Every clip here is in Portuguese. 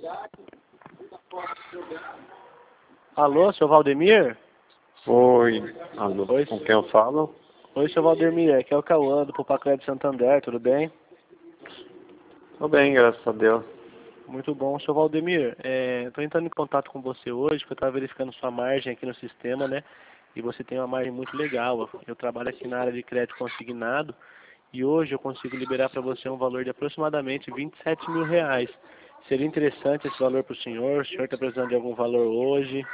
Alô, seu Valdemir? Oi, alô, Oi. com quem eu falo? Oi, seu Valdemir, aqui é o Cauã do Pupaclé de Santander, tudo bem? Tô bem, graças a Deus. Muito bom. Seu Valdemir, estou entrando em contato com você hoje, porque eu estava verificando sua margem aqui no sistema, né? E você tem uma margem muito legal. Eu trabalho aqui na área de crédito consignado e hoje eu consigo liberar para você um valor de aproximadamente R$ 27 mil. Seria interessante esse valor para o senhor? O senhor está precisando de algum valor hoje?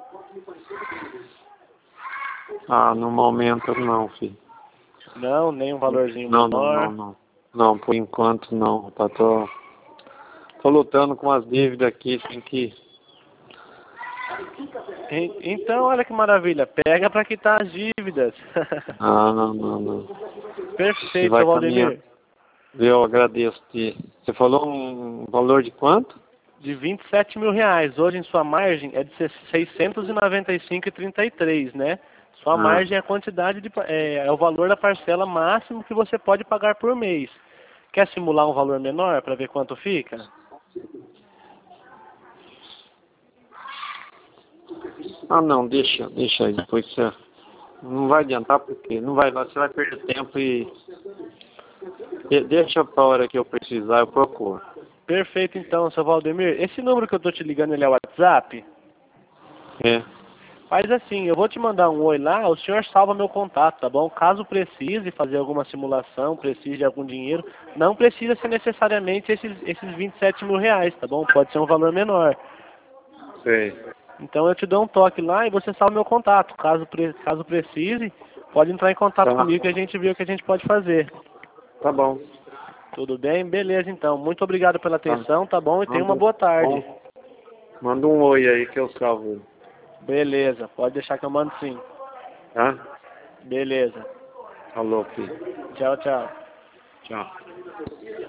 Ah, no momento não, filho. Não, nem um valorzinho Não, menor? Não, por enquanto não. Tô lutando com as dívidas aqui, tem que... Então, olha que maravilha. Pega para quitar as dívidas. Ah, não. Você Perfeito, vai seu caminhando. Valdemir. Eu agradeço. Você falou um valor de quanto? De R$ 27 mil. Hoje em sua margem é de 695,33, né? Sua Ah, margem é a quantidade é o valor da parcela máximo que você pode pagar por mês. Quer simular um valor menor para ver quanto fica? não, deixa aí. Depois você... Não vai adiantar porque não vai, você vai perder tempo e... Deixa pra hora que eu precisar, eu procuro. Perfeito, então, seu Valdemir. Esse número que eu tô te ligando, ele é o WhatsApp? É, Faz assim, eu vou te mandar um oi lá, o senhor salva meu contato, tá bom? Caso precise fazer alguma simulação, precise de algum dinheiro, não precisa ser necessariamente esses R$ 27 mil, tá bom? Pode ser um valor menor. sei. Então eu te dou um toque lá e você salva meu contato. Caso precise, pode entrar em contato Tá, comigo que a gente vê o que a gente pode fazer. tá bom. Tudo bem? Beleza, então. Muito obrigado pela Tá. atenção, tá bom? E tenha uma Manda, boa tarde. bom, manda um oi aí que eu salvo. Beleza, pode deixar que eu mando sim. Tá? Beleza. Falou, filho. Tchau, tchau. Tchau.